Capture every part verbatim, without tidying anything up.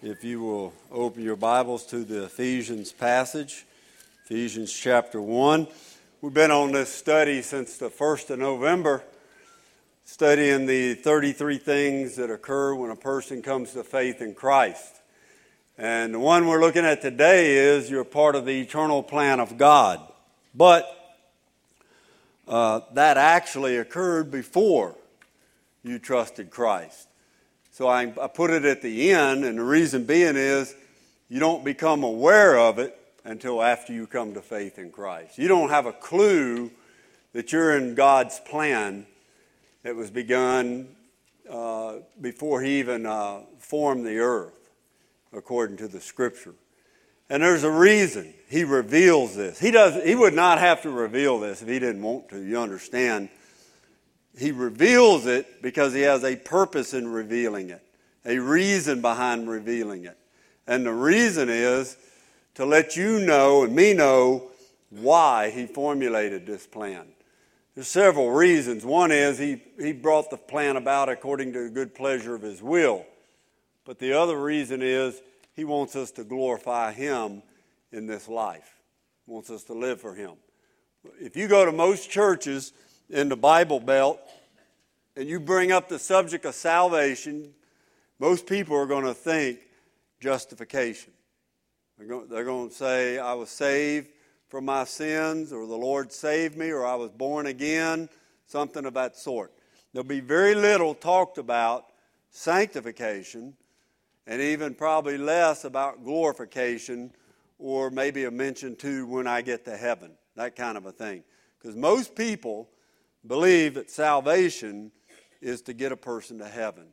If you will open your Bibles to the Ephesians passage, Ephesians chapter one. We've been on this study since the first of November, studying the thirty-three things that occur when a person comes to faith in Christ. And the one we're looking at today is you're part of the eternal plan of God. But uh, that actually occurred before you trusted Christ. So I, I put it at the end, and the reason being is you don't become aware of it until after you come to faith in Christ. You don't have a clue that you're in God's plan that was begun uh, before He even uh, formed the earth, according to the Scripture. And there's a reason He reveals this. He does. He would not have to reveal this if He didn't want to. You understand? He reveals it because He has a purpose in revealing it, a reason behind revealing it. And the reason is to let you know and me know why He formulated this plan. There's several reasons. One is He, he brought the plan about according to the good pleasure of His will. But the other reason is He wants us to glorify Him in this life. He wants us to live for Him. If you go to most churches in the Bible Belt, and you bring up the subject of salvation, most people are going to think justification. They're going, they're going to say, I was saved from my sins, or the Lord saved me, or I was born again, something of that sort. There'll be very little talked about sanctification, and even probably less about glorification, or maybe a mention to when I get to heaven, that kind of a thing. Because most people believe that salvation is to get a person to heaven.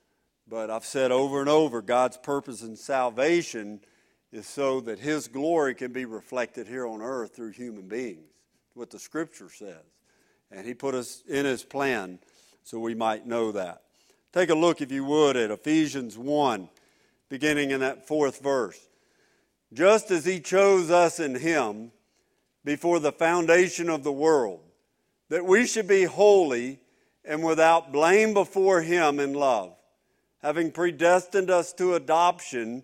But I've said over and over, God's purpose in salvation is so that His glory can be reflected here on earth through human beings, what the Scripture says. And He put us in His plan so we might know that. Take a look, if you would, at Ephesians one, beginning in that fourth verse. Just as He chose us in Him before the foundation of the world, that we should be holy and without blame before Him in love, having predestined us to adoption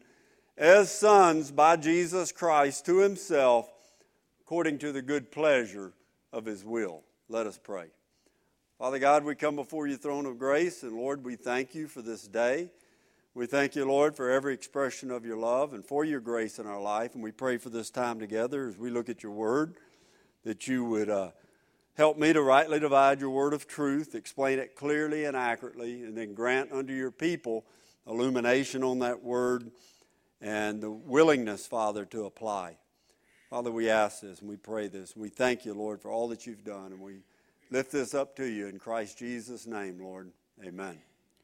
as sons by Jesus Christ to Himself, according to the good pleasure of His will. Let us pray. Father God, we come before Your throne of grace, and Lord, we thank You for this day. We thank You, Lord, for every expression of Your love and for Your grace in our life, and we pray for this time together as we look at Your Word, that You would uh, help me to rightly divide Your word of truth, explain it clearly and accurately, and then grant unto Your people illumination on that word and the willingness, Father, to apply. Father, we ask this and we pray this. We thank You, Lord, for all that You've done, and we lift this up to You in Christ Jesus' name, Lord. Amen.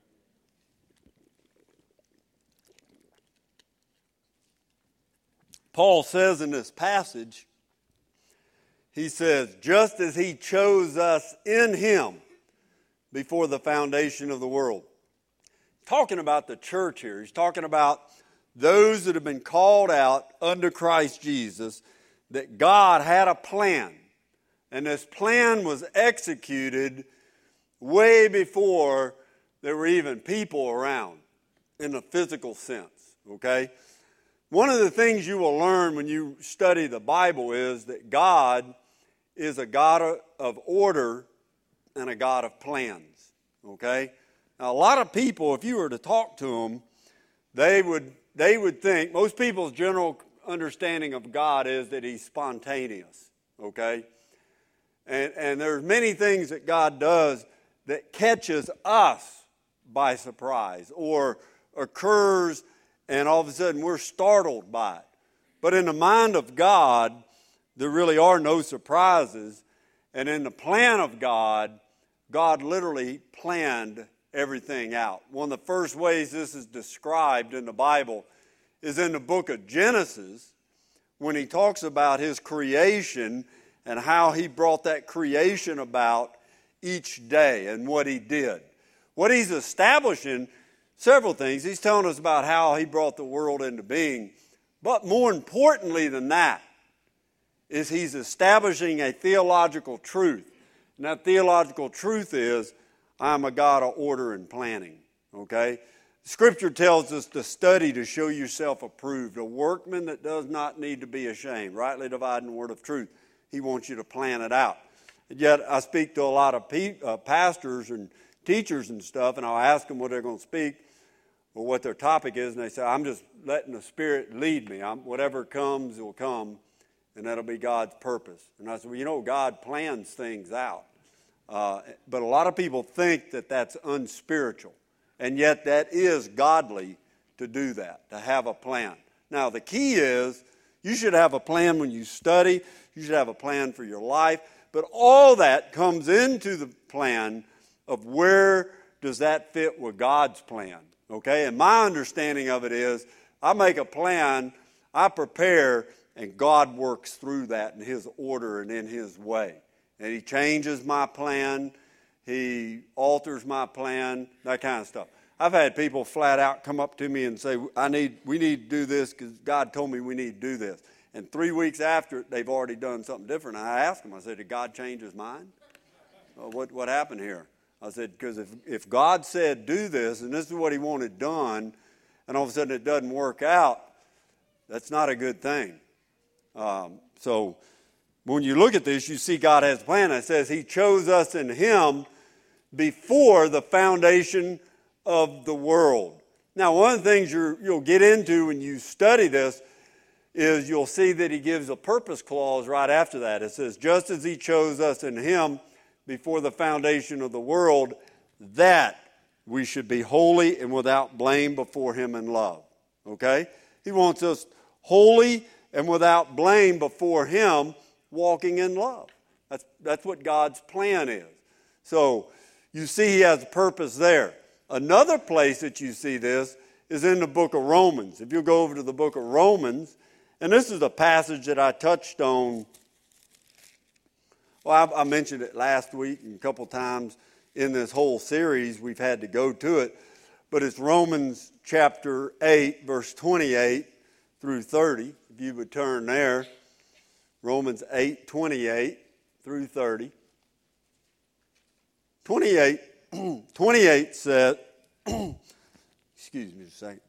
Paul says in this passage, he says, just as He chose us in Him before the foundation of the world. Talking about the church here. He's talking about those that have been called out under Christ Jesus, that God had a plan. And this plan was executed way before there were even people around in a physical sense. Okay? One of the things you will learn when you study the Bible is that God is a God of order and a God of plans, okay? Now, a lot of people, if you were to talk to them, they would they would think, most people's general understanding of God is that He's spontaneous, okay? And, and there's many things that God does that catches us by surprise or occurs and all of a sudden we're startled by it. But in the mind of God, there really are no surprises. And in the plan of God, God literally planned everything out. One of the first ways this is described in the Bible is in the book of Genesis, when He talks about His creation and how He brought that creation about each day and what He did. What He's establishing, several things. He's telling us about how He brought the world into being. But more importantly than that, is He's establishing a theological truth. And that theological truth is, I'm a God of order and planning. Okay? Scripture tells us to study to show yourself approved, a workman that does not need to be ashamed, rightly dividing the word of truth. He wants you to plan it out. And yet I speak to a lot of pe- uh, pastors and teachers and stuff, and I'll ask them what they're going to speak or what their topic is, and they say, I'm just letting the Spirit lead me. I'm, whatever comes will come, and that'll be God's purpose. And I said, well, you know, God plans things out. Uh, but a lot of people think that that's unspiritual. And yet that is godly to do that, to have a plan. Now, the key is you should have a plan when you study. You should have a plan for your life. But all that comes into the plan of where does that fit with God's plan, okay? And my understanding of it is I make a plan, I prepare, and God works through that in His order and in His way. And He changes my plan. He alters my plan, that kind of stuff. I've had people flat out come up to me and say, "I need, we need to do this because God told me we need to do this." And three weeks after, they've already done something different. And I asked them, I said, did God change His mind? Well, what, what happened here? I said, because if, if God said do this, and this is what He wanted done, and all of a sudden it doesn't work out, that's not a good thing. Um, so when you look at this, you see God has a plan. It says He chose us in Him before the foundation of the world. Now, one of the things you're, you'll get into when you study this is you'll see that He gives a purpose clause right after that. It says, just as He chose us in Him before the foundation of the world, that we should be holy and without blame before Him in love. Okay? He wants us holy and without blame before Him, walking in love. That's, that's what God's plan is. So you see He has a purpose there. Another place that you see this is in the book of Romans. If you go over to the book of Romans, and this is a passage that I touched on. Well, I, I mentioned it last week and a couple times in this whole series. We've had to go to it. But it's Romans chapter eight, verse twenty-eight through thirty. If you would turn there. Romans eight, twenty-eight through thirty. twenty-eight, twenty-eight said, excuse me a second.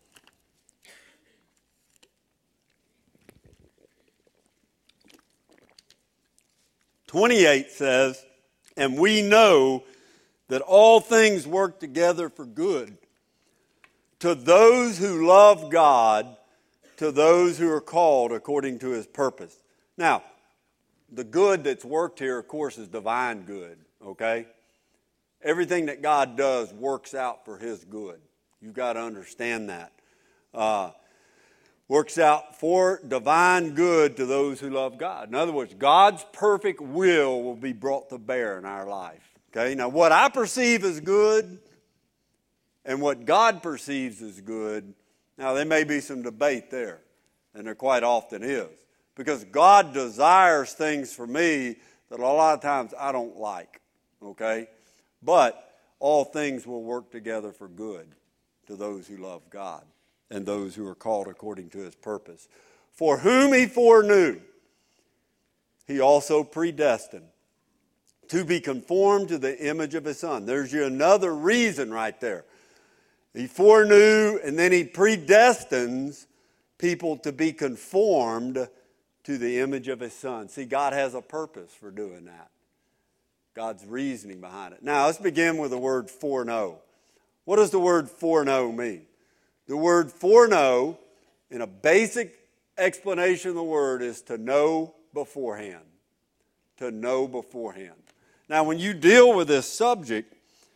twenty-eight says, and we know that all things work together for good to those who love God, to those who are called according to His purpose. Now, the good that's worked here, of course, is divine good, okay? Everything that God does works out for His good. You've got to understand that. Uh, works out for divine good to those who love God. In other words, God's perfect will will be brought to bear in our life. Okay? Now, what I perceive as good and what God perceives as good, now there may be some debate there, and there quite often is. Because God desires things for me that a lot of times I don't like. Okay? But all things will work together for good to those who love God and those who are called according to His purpose. For whom He foreknew, He also predestined to be conformed to the image of His Son. There's you another reason right there. He foreknew and then He predestines people to be conformed to the image of His Son. See, God has a purpose for doing that. God's reasoning behind it. Now, let's begin with the word foreknow. What does the word foreknow mean? The word foreknow, in a basic explanation of the word, is to know beforehand. To know beforehand. Now, when you deal with this subject,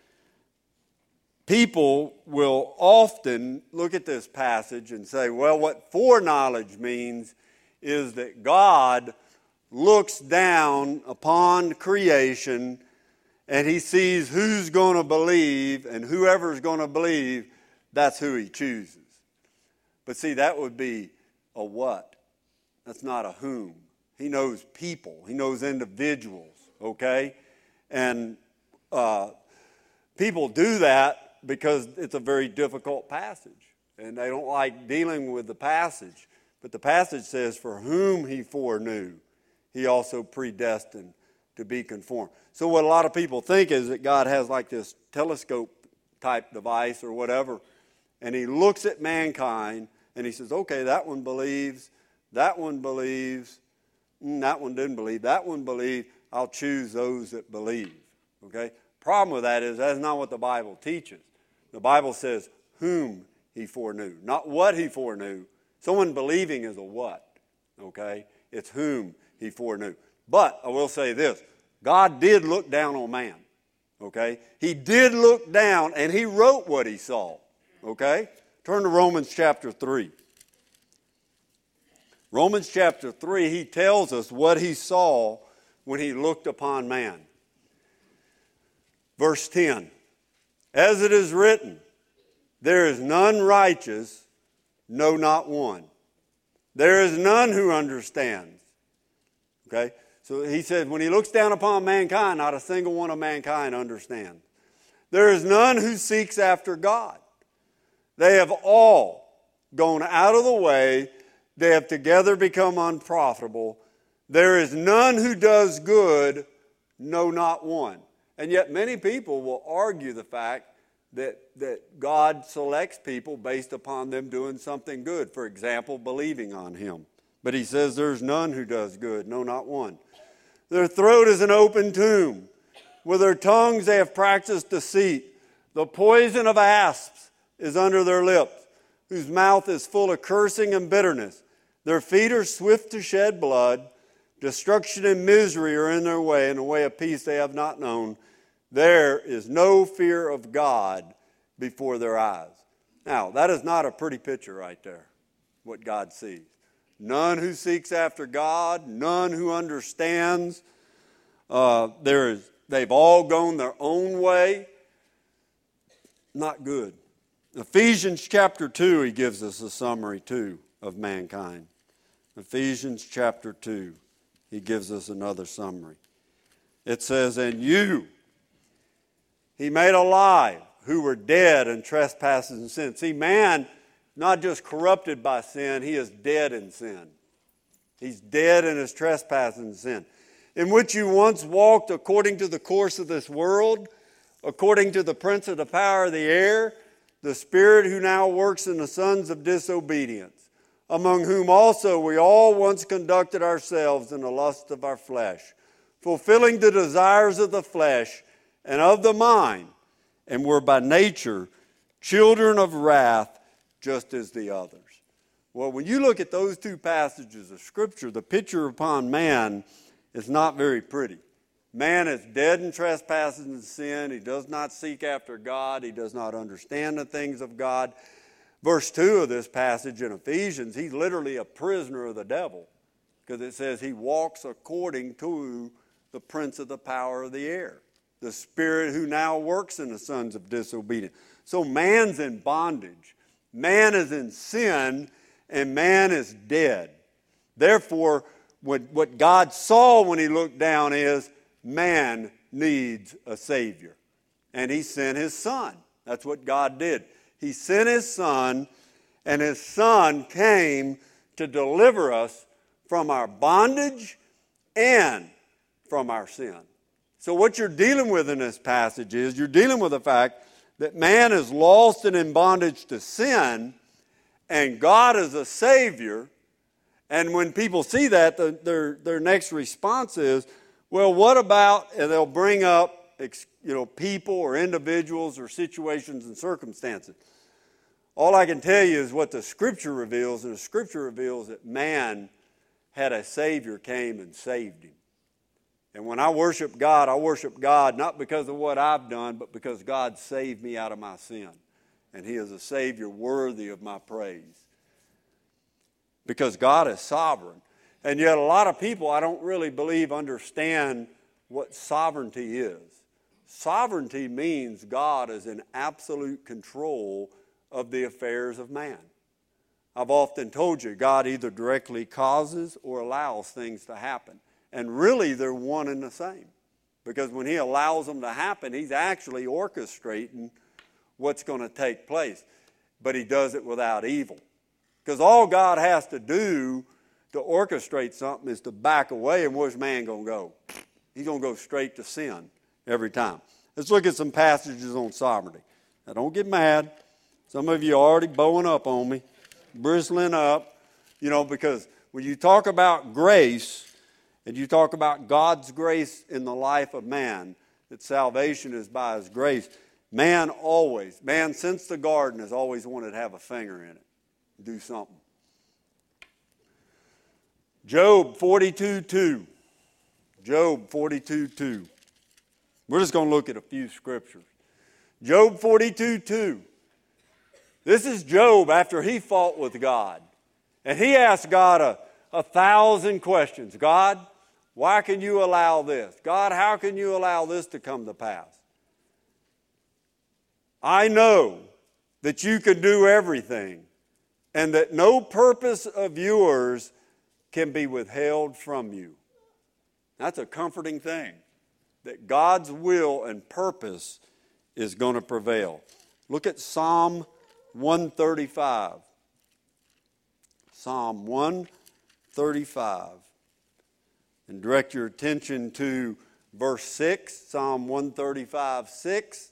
people will often look at this passage and say, well, what foreknowledge means is that God looks down upon creation and He sees who's going to believe, and whoever's going to believe, that's who He chooses. But see, that would be a what? That's not a whom. He knows people. He knows individuals, okay? And uh, people do that because it's a very difficult passage, and they don't like dealing with the passage. But the passage says, for whom He foreknew, He also predestined to be conformed. So what a lot of people think is that God has like this telescope type device or whatever, and he looks at mankind, and he says, okay, that one believes, that one believes, mm, that one didn't believe, that one believed. I'll choose those that believe. Okay? Problem with that is that's not what the Bible teaches. The Bible says whom he foreknew, not what he foreknew. Someone believing is a what. Okay? It's whom he foreknew. But I will say this. God did look down on man. Okay? He did look down and he wrote what he saw. Okay? Turn to Romans chapter three. Romans chapter three, he tells us what he saw when he looked upon man. Verse ten. As it is written, there is none righteous, no, not one. There is none who understands. Okay? So he said, when he looks down upon mankind, not a single one of mankind understands. There is none who seeks after God. They have all gone out of the way. They have together become unprofitable. There is none who does good, no, not one. And yet many people will argue the fact that, that God selects people based upon them doing something good. For example, believing on him. But he says there's none who does good, no, not one. Their throat is an open tomb. With their tongues they have practiced deceit. The poison of asps is under their lips, whose mouth is full of cursing and bitterness. Their feet are swift to shed blood. Destruction and misery are in their way, and a way of peace they have not known. There is no fear of God before their eyes. Now, that is not a pretty picture right there, what God sees. None who seeks after God, none who understands. Uh, there is, they've all gone their own way. Not good. Ephesians chapter two, he gives us a summary too of mankind. Ephesians chapter two, he gives us another summary. It says, and you he made alive who were dead in trespasses and sins. See, man, not just corrupted by sin, he is dead in sin. He's dead in his trespasses and sin. In which you once walked according to the course of this world, according to the prince of the power of the air, the spirit who now works in the sons of disobedience, among whom also we all once conducted ourselves in the lust of our flesh, fulfilling the desires of the flesh and of the mind, and were by nature children of wrath, just as the others. Well, when you look at those two passages of Scripture, the picture upon man is not very pretty. Man is dead in trespasses and sin. He does not seek after God. He does not understand the things of God. Verse two of this passage in Ephesians, he's literally a prisoner of the devil, because it says he walks according to the prince of the power of the air, the spirit who now works in the sons of disobedience. So man's in bondage. Man is in sin, and man is dead. Therefore, what, what God saw when he looked down is man needs a Savior. And he sent his Son. That's what God did. He sent his Son, and his Son came to deliver us from our bondage and from our sin. So what you're dealing with in this passage is you're dealing with the fact that man is lost and in bondage to sin, and God is a Savior. And when people see that, the, their, their next response is, well, what about, and they'll bring up you know, people or individuals or situations and circumstances. All I can tell you is what the Scripture reveals, and the Scripture reveals that man had a Savior came and saved him. And when I worship God, I worship God not because of what I've done, but because God saved me out of my sin. And he is a Savior worthy of my praise. Because God is sovereign. And yet a lot of people, I don't really believe, understand what sovereignty is. Sovereignty means God is in absolute control of the affairs of man. I've often told you, God either directly causes or allows things to happen. And really, they're one and the same. Because when he allows them to happen, he's actually orchestrating what's going to take place. But he does it without evil. Because all God has to do to orchestrate something is to back away, and where's man going to go? He's going to go straight to sin every time. Let's look at some passages on sovereignty. Now, don't get mad. Some of you are already bowing up on me, bristling up, you know, because when you talk about grace and you talk about God's grace in the life of man, that salvation is by His grace, man always, man since the garden has always wanted to have a finger in it, do something. Job forty-two two. Job forty-two two. We're just going to look at a few scriptures. Job forty-two two. This is Job after he fought with God. And he asked God a, a thousand questions. God, why can you allow this? God, how can you allow this to come to pass? I know that you can do everything and that no purpose of yours can be withheld from you. That's a comforting thing, that God's will and purpose is going to prevail. Look at Psalm one thirty-five. Psalm one thirty-five. And direct your attention to verse six, Psalm one thirty-five, six.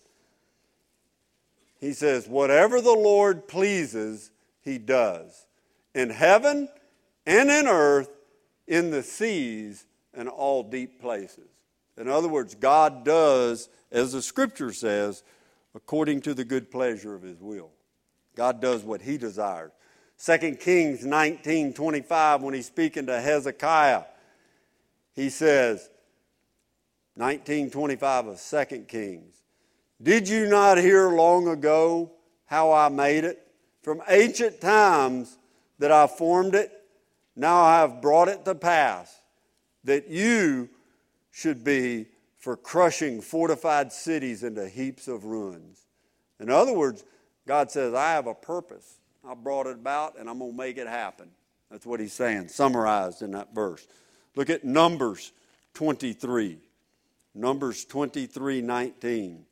He says, whatever the Lord pleases, He does. In heaven and in earth, in the seas and all deep places. In other words, God does, as the Scripture says, according to the good pleasure of His will. God does what He desires. Second Kings nineteen twenty-five, when He's speaking to Hezekiah, He says, nineteen twenty-five of Second Kings, did you not hear long ago how I made it? From ancient times that I formed it, now I have brought it to pass, that you should be for crushing fortified cities into heaps of ruins. In other words, God says, I have a purpose. I brought it about and I'm going to make it happen. That's what He's saying, summarized in that verse. Look at Numbers twenty-three. Numbers twenty-three nineteen.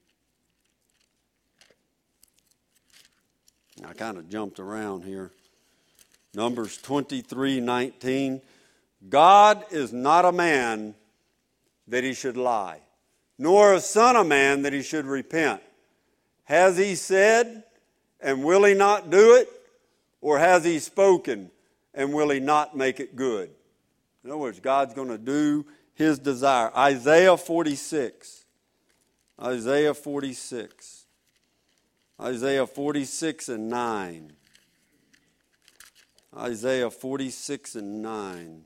I kind of jumped around here. Numbers twenty-three nineteen. God is not a man that He should lie, nor a son of man that He should repent. Has He said, and will He not do it? Or has He spoken, and will He not make it good? In other words, God's going to do His desire. Isaiah forty-six. Isaiah forty-six. Isaiah forty-six and nine. Isaiah forty-six and nine.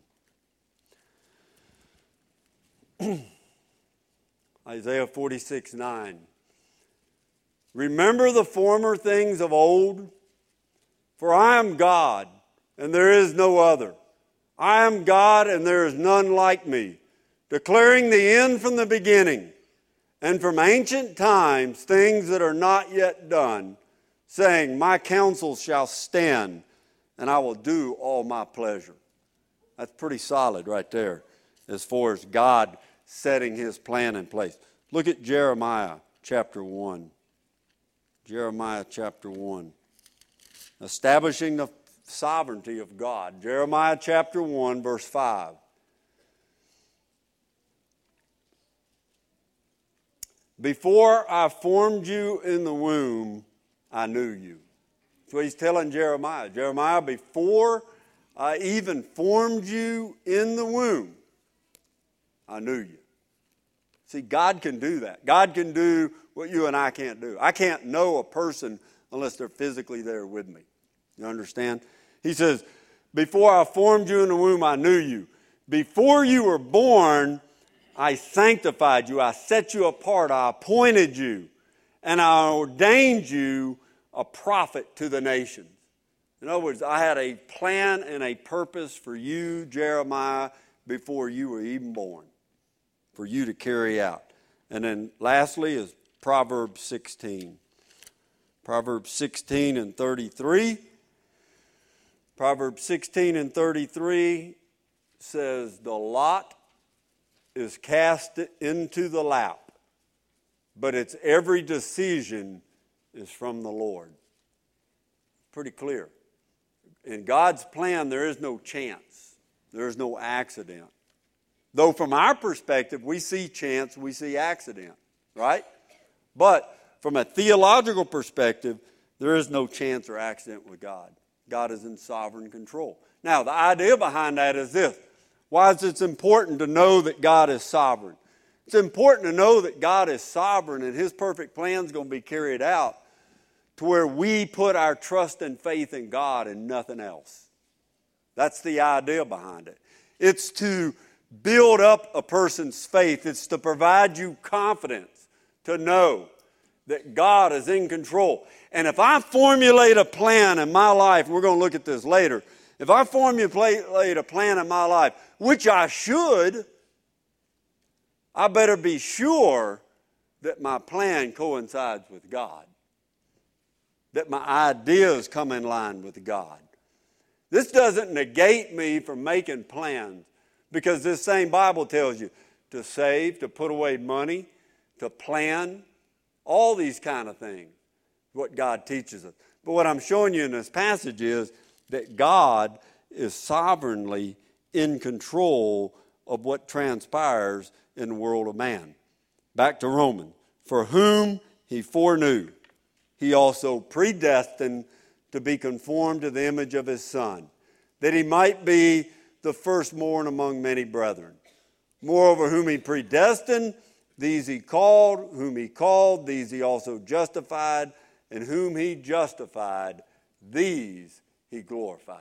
Isaiah forty-six nine. Remember the former things of old? For I am God, and there is no other. I am God, and there is none like me, declaring the end from the beginning, and from ancient times things that are not yet done, saying, my counsel shall stand, and I will do all my pleasure. That's pretty solid right there as far as God setting His plan in place. Look at Jeremiah chapter one. Jeremiah chapter one. Establishing the sovereignty of God. Jeremiah chapter one, verse five. Before I formed you in the womb, I knew you. That's what He's telling Jeremiah. Jeremiah, before I even formed you in the womb, I knew you. See, God can do that. God can do what you and I can't do. I can't know a person unless they're physically there with me. You understand? He says, before I formed you in the womb, I knew you. Before you were born, I sanctified you. I set you apart. I appointed you. And I ordained you a prophet to the nations. In other words, I had a plan and a purpose for you, Jeremiah, before you were even born, for you to carry out. And then lastly is Proverbs sixteen. Proverbs sixteen and thirty-three. Proverbs sixteen and thirty-three says, the lot is cast into the lap, but its every decision is from the Lord. Pretty clear. In God's plan, there is no chance. There is no accident. Though from our perspective, we see chance, we see accident, right? But from a theological perspective, There is no chance or accident with God. God is in sovereign control. Now, the idea behind that is this. Why is it important to know that God is sovereign? It's important to know that God is sovereign and His perfect plan is going to be carried out to where we put our trust and faith in God and nothing else. That's the idea behind it. It's to build up a person's faith. It's to provide you confidence to know that God is in control. And if I formulate a plan in my life, and we're going to look at this later, if I formulate a plan in my life, which I should, I better be sure that my plan coincides with God, that my ideas come in line with God. This doesn't negate me from making plans, because this same Bible tells you to save, to put away money, to plan, all these kind of things, what God teaches us. But what I'm showing you in this passage is that God is sovereignly in control of what transpires in the world of man. Back to Romans. For whom He foreknew, He also predestined to be conformed to the image of His Son, that He might be the firstborn among many brethren. Moreover, whom He predestined, these He called, whom He called, these He also justified, and whom He justified, these He glorified.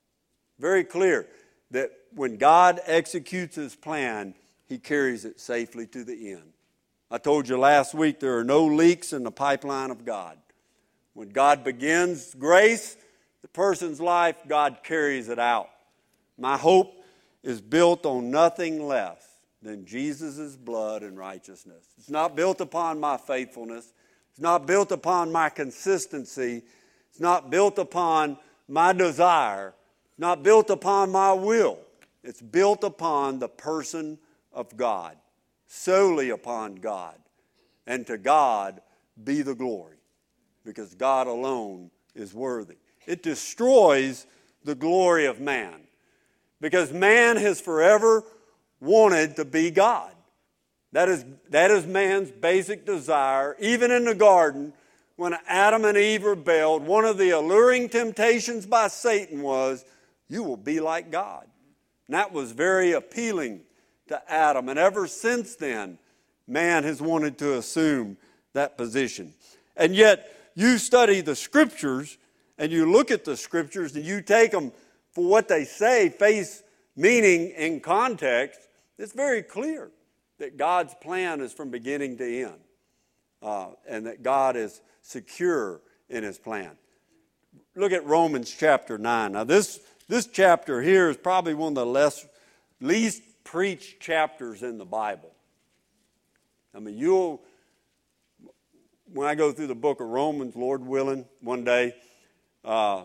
Very clear that when God executes His plan, He carries it safely to the end. I told you last week there are no leaks in the pipeline of God. When God begins grace, the person's life, God carries it out. My hope is built on nothing less than Jesus' blood and righteousness. It's not built upon my faithfulness. It's not built upon my consistency. It's not built upon my desire. It's not built upon my will. It's built upon the person of God, solely upon God. And to God be the glory, because God alone is worthy. It destroys the glory of man, because man has forever wanted to be God. That is, that is man's basic desire. Even in the garden, when Adam and Eve rebelled, one of the alluring temptations by Satan was, you will be like God. And that was very appealing to Adam. And ever since then, man has wanted to assume that position. And yet, you study the Scriptures, and you look at the Scriptures, and you take them for what they say, face meaning in context, it's very clear that God's plan is from beginning to end, uh, and that God is secure in His plan. Look at Romans chapter nine. Now this, this chapter here is probably one of the less, least preached chapters in the Bible. I mean, you'll, when I go through the book of Romans, Lord willing, one day, uh,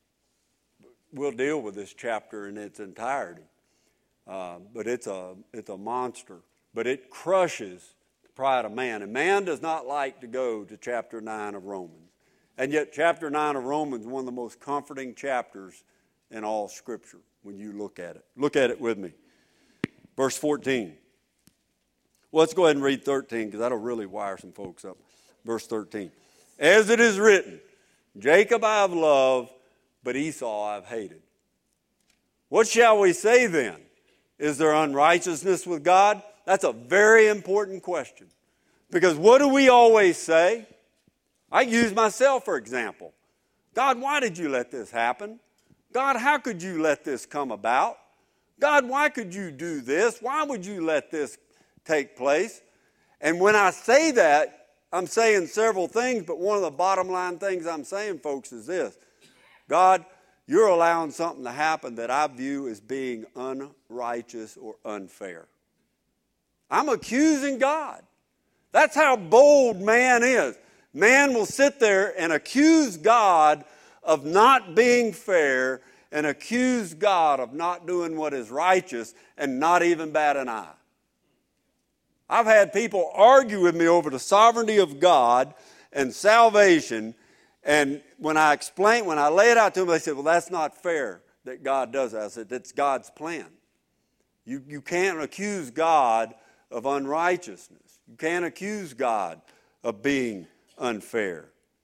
we'll deal with this chapter in its entirety. Uh, but it's a, it's a monster. But it crushes the pride of man. And man does not like to go to chapter nine of Romans. And yet chapter nine of Romans is one of the most comforting chapters in all Scripture when you look at it. Look at it with me. Verse fourteen. Well, let's go ahead and read thirteen, because that'll really wire some folks up. Verse thirteen. As it is written, Jacob I have loved, but Esau I have hated. What shall we say then? Is there unrighteousness with God? That's a very important question. Because what do we always say? I use myself for example. God, why did you let this happen? God, how could you let this come about? God, why could you do this? Why would you let this take place? And when I say that, I'm saying several things, but one of the bottom line things I'm saying, folks, is this. God, you're allowing something to happen that I view as being unrighteous or unfair. I'm accusing God. That's how bold man is. Man will sit there and accuse God of not being fair and accuse God of not doing what is righteous and not even bat an eye. I've had people argue with me over the sovereignty of God and salvation, and when I explain, when I lay it out to them, they said, well, that's not fair that God does that. I said, it's God's plan. You, you can't accuse God of unrighteousness. You can't accuse God of being unfair.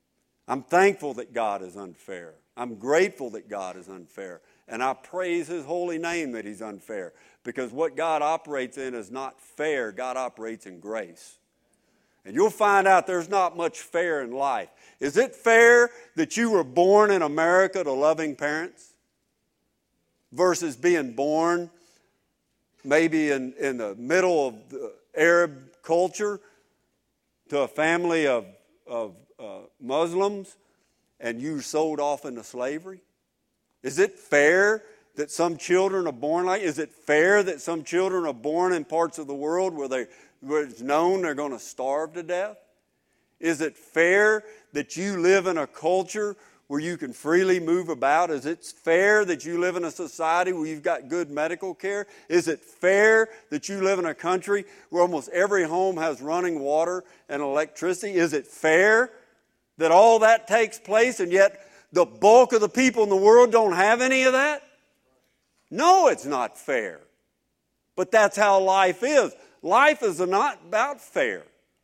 I'm thankful that God is unfair. I'm grateful that God is unfair. And I praise His holy name that He's unfair. Because what God operates in is not fair. God operates in grace. And you'll find out there's not much fair in life. Is it fair that you were born in America to loving parents versus being born maybe in, in the middle of the Arab culture to a family of, of uh, Muslims and you sold off into slavery? Is it fair that some children are born like? Is it fair that some children are born in parts of the world where, they, where it's known they're going to starve to death? Is it fair that you live in a culture where you can freely move about? Is it fair that you live in a society where you've got good medical care? Is it fair that you live in a country where almost every home has running water and electricity? Is it fair that all that takes place and yet the bulk of the people in the world don't have any of that? No, it's not fair. But that's how life is. Life is not about fair.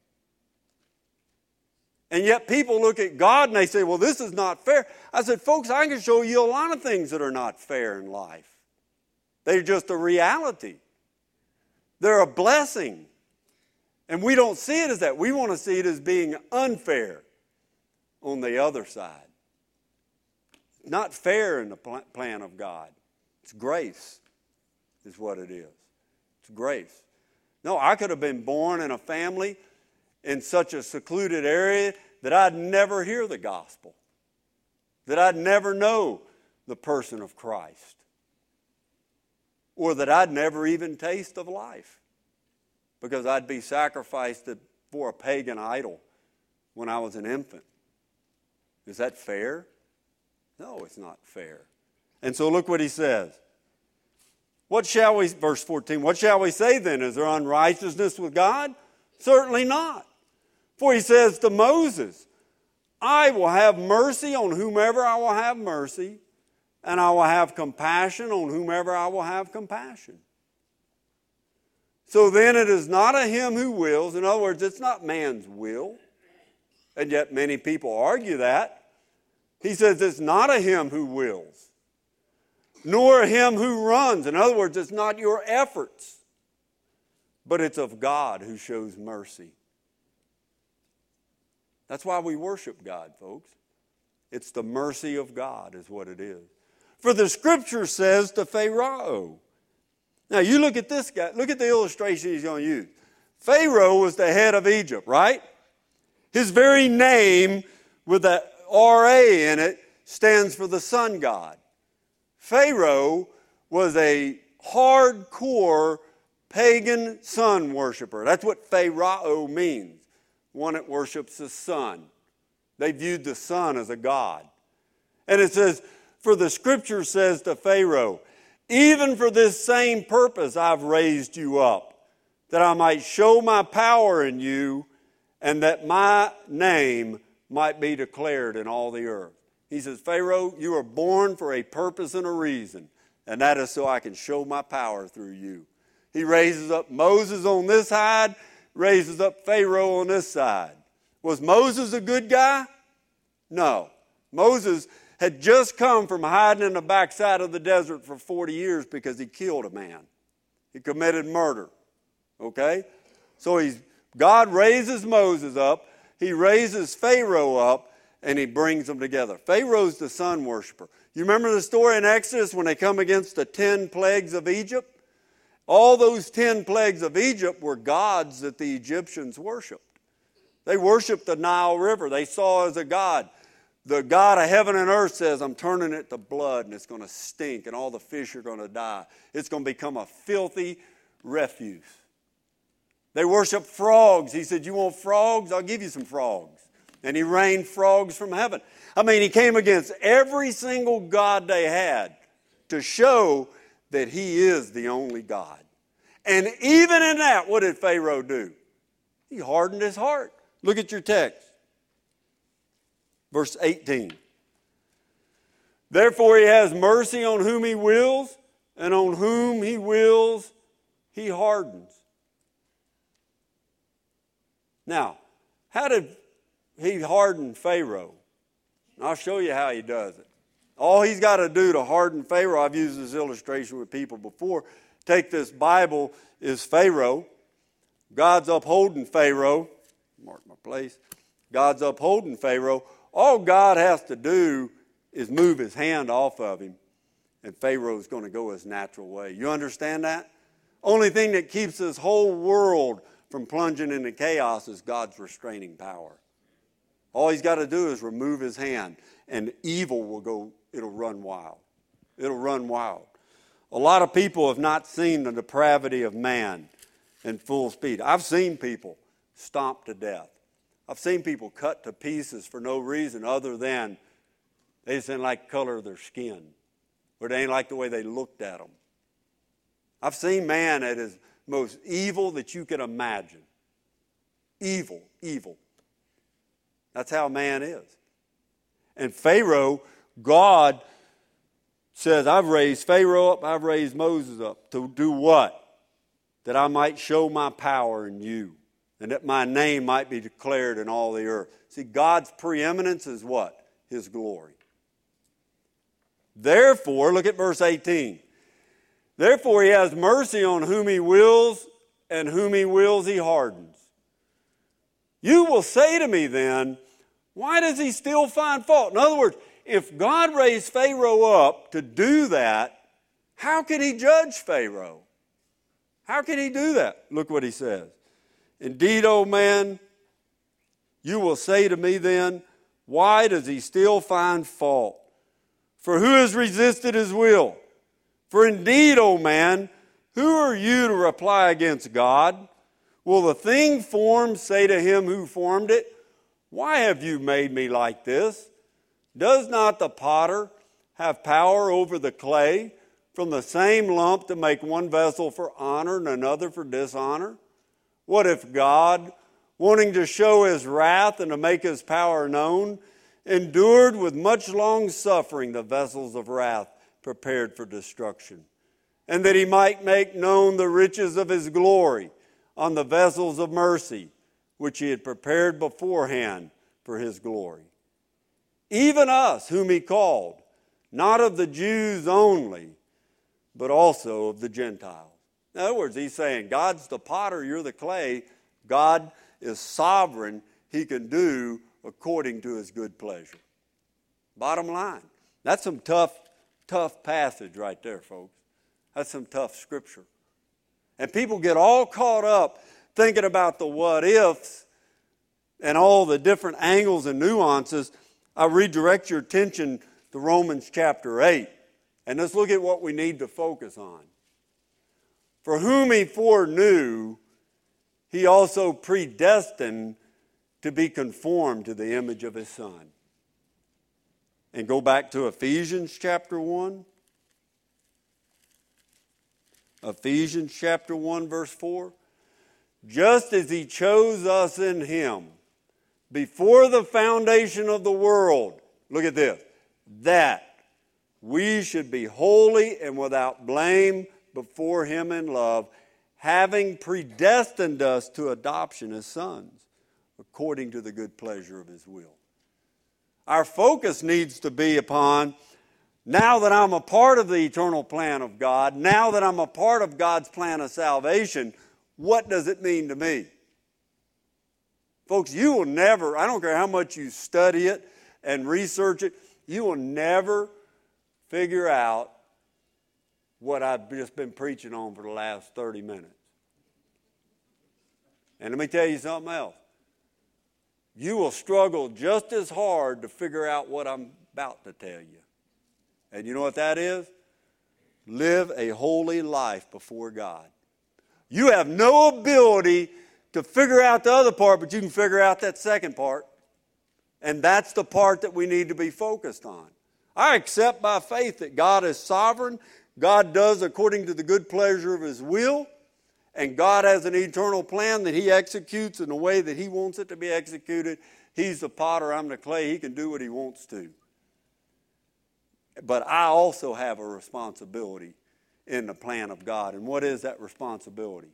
And yet people look at God and they say, well, this is not fair. I said, folks, I can show you a lot of things that are not fair in life. They're just a reality. They're a blessing. And we don't see it as that. We want to see it as being unfair on the other side. Not fair in the plan of God. It's grace is what it is. It's grace. No, I could have been born in a family in such a secluded area that I'd never hear the gospel, that I'd never know the person of Christ, or that I'd never even taste of life because I'd be sacrificed for a pagan idol when I was an infant. Is that fair? No, it's not fair. And so look what he says. What shall we, verse fourteen, what shall we say then? Is there unrighteousness with God? Certainly not. For he says to Moses, I will have mercy on whomever I will have mercy, and I will have compassion on whomever I will have compassion. So then it is not of him who wills. In other words, it's not man's will. And yet many people argue that. He says it's not of him who wills, nor of him who runs. In other words, it's not your efforts, but it's of God who shows mercy. That's why we worship God, folks. It's the mercy of God is what it is. For the Scripture says to Pharaoh. Now you look at this guy, look at the illustration he's going to use. Pharaoh was the head of Egypt, right? His very name with the R A in it stands for the sun god. Pharaoh was a hardcore pagan sun worshiper. That's what Pharaoh means. One that worships the sun. They viewed the sun as a god. And it says, for the Scripture says to Pharaoh, even for this same purpose I've raised you up, that I might show my power in you, and that my name might be declared in all the earth. He says, Pharaoh, you are born for a purpose and a reason, and that is so I can show my power through you. He raises up Moses on this side, raises up Pharaoh on this side. Was Moses a good guy? No. Moses had just come from hiding in the backside of the desert for forty years because he killed a man. He committed murder. Okay? So he's, God raises Moses up, he raises Pharaoh up, and he brings them together. Pharaoh's the sun worshiper. You remember the story in Exodus when they come against the ten plagues of Egypt? All those ten plagues of Egypt were gods that the Egyptians worshipped. They worshipped the Nile River. They saw as a god. The God of heaven and earth says, I'm turning it to blood and it's going to stink and all the fish are going to die. It's going to become a filthy refuse. They worship frogs. He said, you want frogs? I'll give you some frogs. And he rained frogs from heaven. I mean, he came against every single god they had to show that he is the only God. And even in that, what did Pharaoh do? He hardened his heart. Look at your text. Verse eighteen. Therefore he has mercy on whom he wills, and on whom he wills, he hardens. Now, how did he harden Pharaoh? And I'll show you how he does it. All he's got to do to harden Pharaoh, I've used this illustration with people before. Take this Bible is Pharaoh. God's upholding Pharaoh. Mark my place. God's upholding Pharaoh. All God has to do is move his hand off of him, and Pharaoh's going to go his natural way. You understand that? Only thing that keeps this whole world from plunging into chaos is God's restraining power. All he's got to do is remove his hand, and evil will go, it'll run wild. It'll run wild. A lot of people have not seen the depravity of man in full speed. I've seen people stomped to death. I've seen people cut to pieces for no reason other than they just didn't like the color of their skin, or they ain't like the way they looked at them. I've seen man at his most evil that you can imagine. Evil, evil. That's how man is. And Pharaoh, God says, I've raised Pharaoh up, I've raised Moses up. To do what? That I might show my power in you, and that my name might be declared in all the earth. See, God's preeminence is what? His glory. Therefore, look at verse eighteen. Therefore he has mercy on whom he wills, and whom he wills he hardens. You will say to me then, why does he still find fault? In other words, if God raised Pharaoh up to do that, how can he judge Pharaoh? How can he do that? Look what he says. Indeed, O man, you will say to me then, why does he still find fault? For who has resisted his will? For indeed, O man, who are you to reply against God? Will the thing formed say to him who formed it, why have you made me like this? Does not the potter have power over the clay from the same lump to make one vessel for honor and another for dishonor? What if God, wanting to show his wrath and to make his power known, endured with much long suffering the vessels of wrath prepared for destruction, and that he might make known the riches of his glory on the vessels of mercy, which he had prepared beforehand for his glory? Even us, whom he called, not of the Jews only, but also of the Gentiles. In other words, he's saying, God's the potter, you're the clay. God is sovereign. He can do according to his good pleasure. Bottom line. That's some tough, tough passage right there, folks. That's some tough scripture. And people get all caught up thinking about the what ifs and all the different angles and nuances. I redirect your attention to Romans chapter eight. And let's look at what we need to focus on. For whom he foreknew, he also predestined to be conformed to the image of his Son. And go back to Ephesians chapter one. Ephesians chapter one, verse four. Just as he chose us in him before the foundation of the world. Look at this. That we should be holy and without blame before him in love, having predestined us to adoption as sons, according to the good pleasure of his will. Our focus needs to be upon, now that I'm a part of the eternal plan of God, now that I'm a part of God's plan of salvation, what does it mean to me? Folks, you will never, I don't care how much you study it and research it, you will never figure out what I've just been preaching on for the last thirty minutes. And let me tell you something else. You will struggle just as hard to figure out what I'm about to tell you. And you know what that is? Live a holy life before God. You have no ability to figure out the other part, but you can figure out that second part. And that's the part that we need to be focused on. I accept by faith that God is sovereign. God does according to the good pleasure of his will. And God has an eternal plan that he executes in the way that he wants it to be executed. He's the potter, I'm the clay. He can do what he wants to. But I also have a responsibility in the plan of God. And what is that responsibility?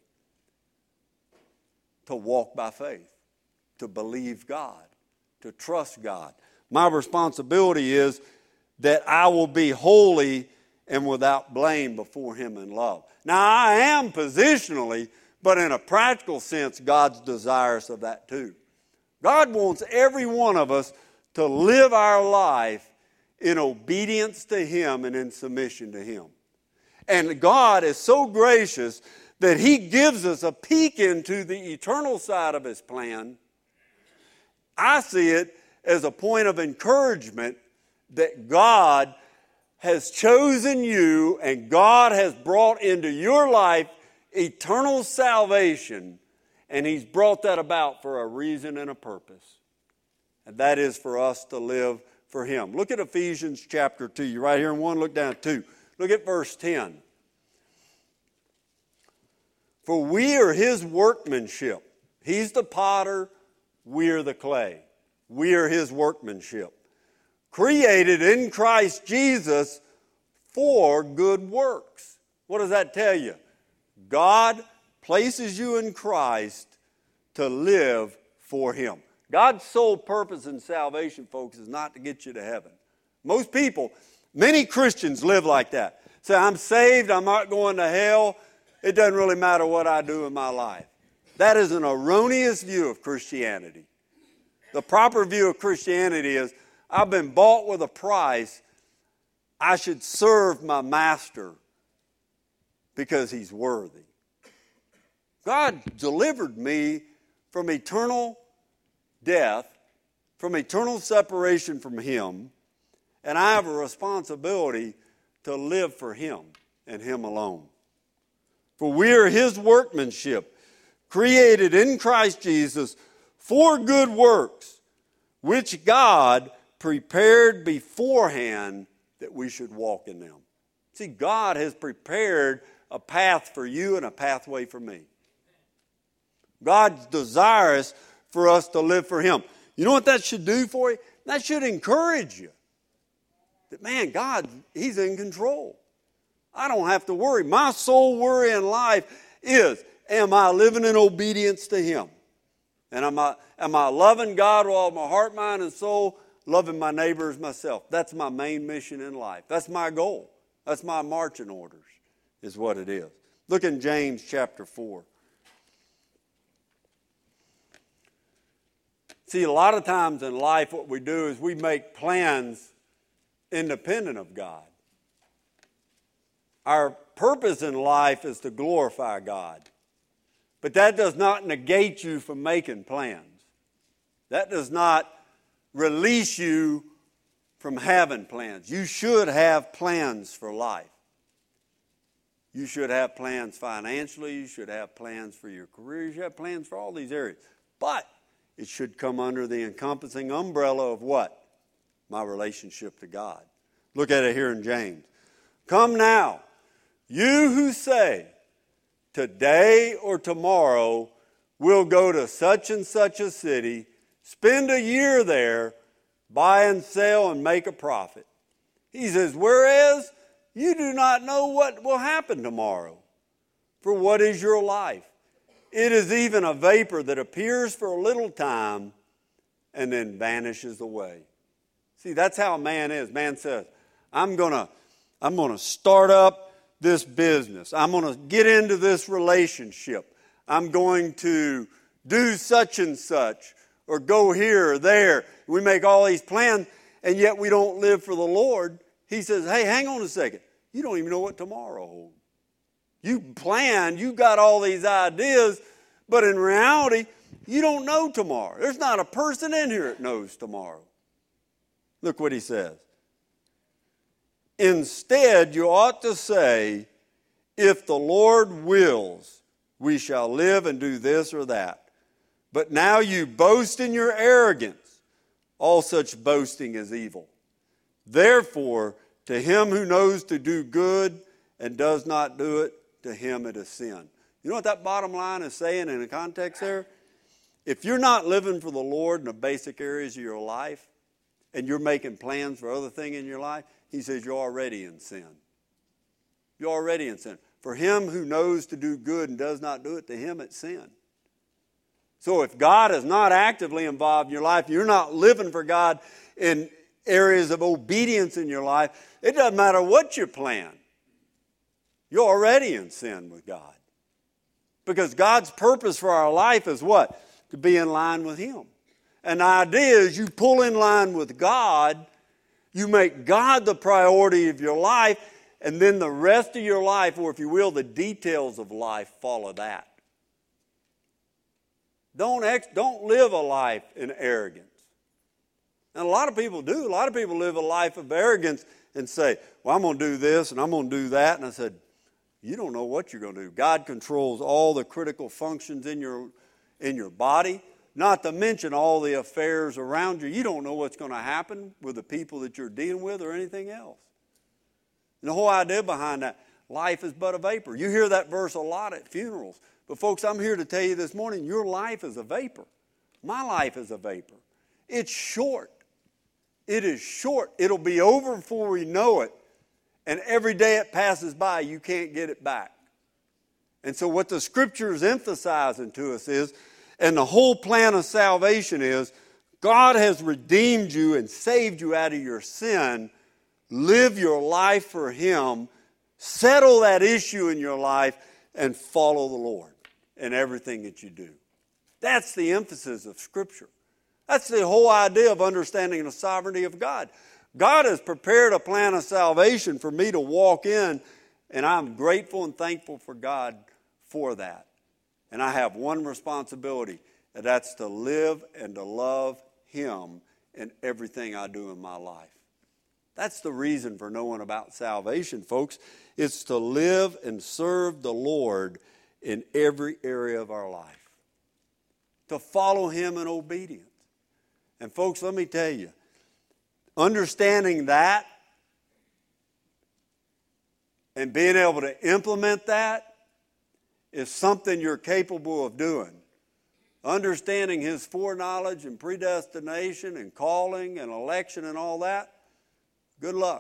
To walk by faith, to believe God, to trust God. My responsibility is that I will be holy and without blame before Him in love. Now, I am positionally, but in a practical sense, God's desirous of that too. God wants every one of us to live our life in obedience to Him and in submission to Him. And God is so gracious that He gives us a peek into the eternal side of His plan. I see it as a point of encouragement that God has chosen you and God has brought into your life eternal salvation, and He's brought that about for a reason and a purpose. And that is for us to live for Him. Look at Ephesians chapter two. You're right here in one, look down at two. Look at verse ten. For we are His workmanship. He's the potter, we are the clay. We are His workmanship. Created in Christ Jesus for good works. What does that tell you? God places you in Christ to live for Him. God's sole purpose in salvation, folks, is not to get you to heaven. Most people, many Christians live like that. Say, I'm saved, I'm not going to hell. It doesn't really matter what I do in my life. That is an erroneous view of Christianity. The proper view of Christianity is, I've been bought with a price. I should serve my master because he's worthy. God delivered me from eternal death, from eternal separation from Him, and I have a responsibility to live for Him and Him alone. For we are His workmanship, created in Christ Jesus for good works, which God prepared beforehand that we should walk in them. See, God has prepared a path for you and a pathway for me. God's desirous for us to live for Him. You know what that should do for you? That should encourage you. That, man, God, He's in control. I don't have to worry. My sole worry in life is, am I living in obedience to Him? And am I, am I loving God with all my heart, mind, and soul, loving my neighbor as myself? That's my main mission in life. That's my goal. That's my marching orders, is what it is. Look in James chapter four. See, a lot of times in life what we do is we make plans independent of God. Our purpose in life is to glorify God. But that does not negate you from making plans. That does not release you from having plans. You should have plans for life. You should have plans financially. You should have plans for your career. You should have plans for all these areas. But it should come under the encompassing umbrella of what? My relationship to God. Look at it here in James. Come now, you who say, today or tomorrow we'll go to such and such a city, spend a year there, buy and sell and make a profit. He says, whereas you do not know what will happen tomorrow. For what is your life? It is even a vapor that appears for a little time and then vanishes away. See, that's how man is. Man says, I'm gonna, I'm gonna start up this business. I'm going to get into this relationship. I'm going to do such and such or go here or there. We make all these plans, and yet we don't live for the Lord. He says, hey, hang on a second. You don't even know what tomorrow holds. You plan, you got all these ideas, but in reality, you don't know tomorrow. There's not a person in here that knows tomorrow. Look what he says. Instead, you ought to say, if the Lord wills, we shall live and do this or that. But now you boast in your arrogance. All such boasting is evil. Therefore, to him who knows to do good and does not do it, to him it is sin. You know what that bottom line is saying in the context there? If you're not living for the Lord in the basic areas of your life, and you're making plans for other things in your life, he says you're already in sin. You're already in sin. For him who knows to do good and does not do it, to him it's sin. So if God is not actively involved in your life, you're not living for God in areas of obedience in your life, it doesn't matter what you plan. You're already in sin with God. Because God's purpose for our life is what? To be in line with Him. And the idea is you pull in line with God, you make God the priority of your life, and then the rest of your life, or if you will, the details of life follow that. Don't, ex- don't live a life in arrogance. And a lot of people do. A lot of people live a life of arrogance and say, well, I'm going to do this and I'm going to do that. And I said, you don't know what you're going to do. God controls all the critical functions in your, in your body, not to mention all the affairs around you. You don't know what's going to happen with the people that you're dealing with or anything else. And the whole idea behind that, life is but a vapor. You hear that verse a lot at funerals. But folks, I'm here to tell you this morning, your life is a vapor. My life is a vapor. It's short. It is short. It'll be over before we know it. And every day it passes by, you can't get it back. And so what the Scripture is emphasizing to us is, and the whole plan of salvation is, God has redeemed you and saved you out of your sin. Live your life for Him. Settle that issue in your life and follow the Lord in everything that you do. That's the emphasis of Scripture. That's the whole idea of understanding the sovereignty of God. God has prepared a plan of salvation for me to walk in, and I'm grateful and thankful for God for that. And I have one responsibility, and that's to live and to love Him in everything I do in my life. That's the reason for knowing about salvation, folks. It's to live and serve the Lord in every area of our life. To follow Him in obedience. And folks, let me tell you, understanding that and being able to implement that is something you're capable of doing. Understanding His foreknowledge and predestination and calling and election and all that, good luck.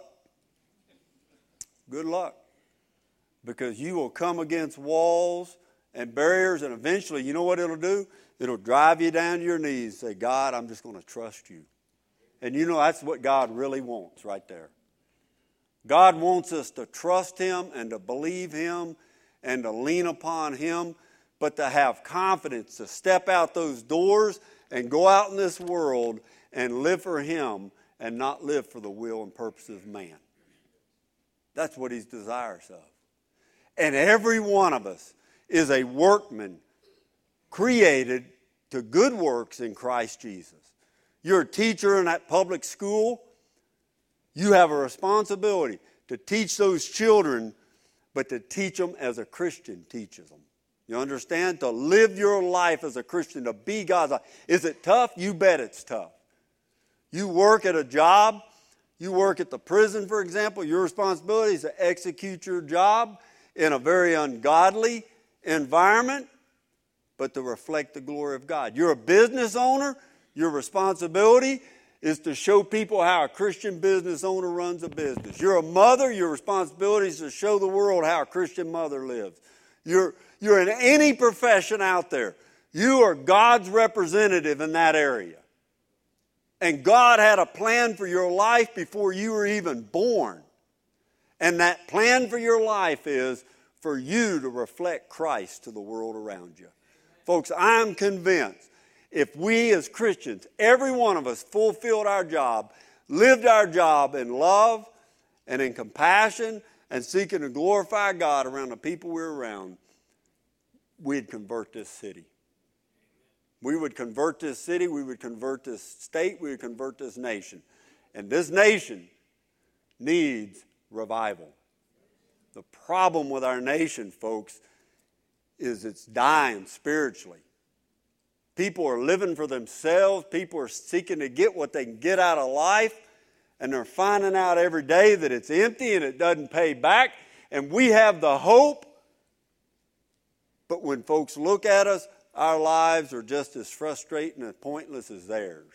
Good luck. Because you will come against walls and barriers, and eventually, you know what it'll do? It'll drive you down to your knees and say, God, I'm just going to trust you. And you know that's what God really wants right there. God wants us to trust Him and to believe Him and to lean upon Him, but to have confidence to step out those doors and go out in this world and live for Him and not live for the will and purposes of man. That's what He's desirous of. And every one of us is a workman created to good works in Christ Jesus. You're a teacher in that public school. You have a responsibility to teach those children, but to teach them as a Christian teaches them. You understand? To live your life as a Christian, to be God's life. Is it tough? You bet it's tough. You work at a job. You work at the prison, for example. Your responsibility is to execute your job in a very ungodly environment, but to reflect the glory of God. You're a business owner. Your responsibility is to show people how a Christian business owner runs a business. You're a mother. Your responsibility is to show the world how a Christian mother lives. You're, you're in any profession out there. You are God's representative in that area. And God had a plan for your life before you were even born. And that plan for your life is for you to reflect Christ to the world around you. Folks, I'm convinced if we as Christians, every one of us fulfilled our job, lived our job in love and in compassion and seeking to glorify God around the people we're around, we'd convert this city. We would convert this city, we would convert this state, we would convert this nation. And this nation needs revival. The problem with our nation, folks, is it's dying spiritually. People are living for themselves. People are seeking to get what they can get out of life. And they're finding out every day that it's empty and it doesn't pay back. And we have the hope. But when folks look at us, our lives are just as frustrating and pointless as theirs.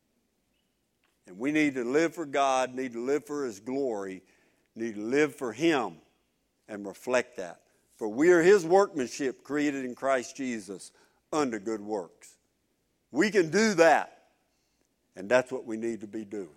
And we need to live for God, need to live for His glory, need to live for Him and reflect that. For we are His workmanship created in Christ Jesus unto good works. We can do that. And that's what we need to be doing.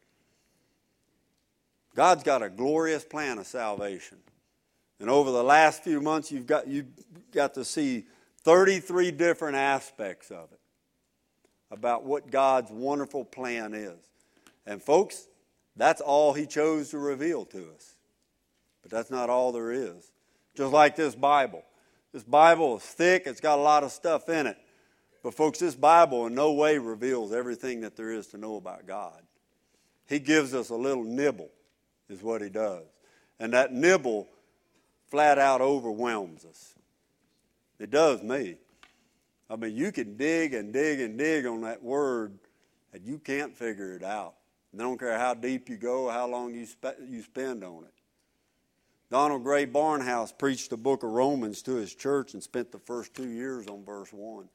God's got a glorious plan of salvation. And over the last few months, you've got, you've got to see thirty-three different aspects of it, about what God's wonderful plan is. And folks, that's all he chose to reveal to us. But that's not all there is. Just like this Bible. This Bible is thick. It's got a lot of stuff in it. But folks, this Bible in no way reveals everything that there is to know about God. He gives us a little nibble, is what he does. And that nibble flat out overwhelms us. It does me. I mean, you can dig and dig and dig on that word, and you can't figure it out. And I don't care how deep you go, how long you, spe- you spend on it. Donald Gray Barnhouse preached the book of Romans to his church and spent the first two years on verse one.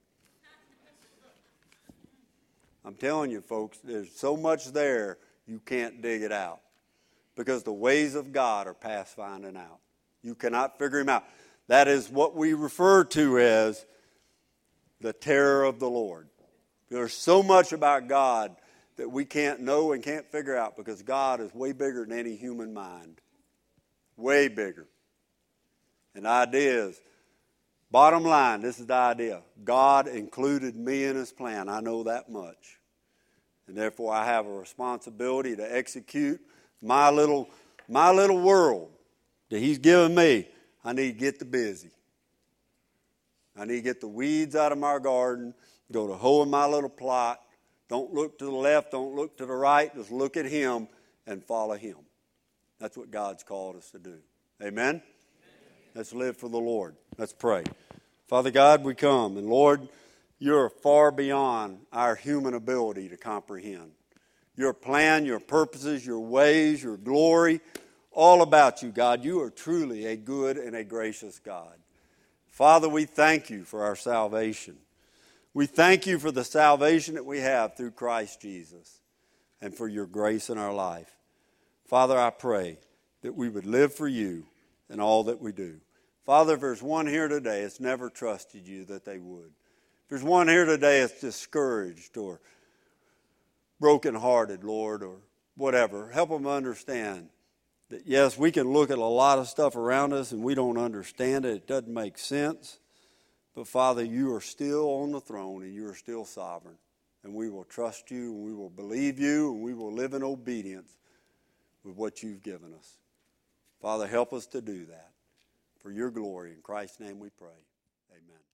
I'm telling you, folks, there's so much there, you can't dig it out. Because the ways of God are past finding out. You cannot figure him out. That is what we refer to as the terror of the Lord. There's so much about God that we can't know and can't figure out because God is way bigger than any human mind. Way bigger. And the idea is, bottom line, this is the idea. God included me in his plan. I know that much. And therefore I have a responsibility to execute my little, my little world that he's given me. I need to get the busy. I need to get the weeds out of my garden, go to hoeing my little plot. Don't look to the left, don't look to the right. Just look at him and follow him. That's what God's called us to do. Amen? Amen? Let's live for the Lord. Let's pray. Father God, we come. And Lord, you're far beyond our human ability to comprehend. Your plan, your purposes, your ways, your glory, all about you, God. You are truly a good and a gracious God. Father, we thank you for our salvation. We thank you for the salvation that we have through Christ Jesus and for your grace in our life. Father, I pray that we would live for you in all that we do. Father, if there's one here today that's never trusted you, that they would. If there's one here today that's discouraged or brokenhearted, Lord, or whatever, help them understand that, yes, we can look at a lot of stuff around us and we don't understand it. It doesn't make sense. But, Father, you are still on the throne and you are still sovereign. And we will trust you and we will believe you and we will live in obedience with what you've given us. Father, help us to do that. For your glory. In Christ's name we pray. Amen.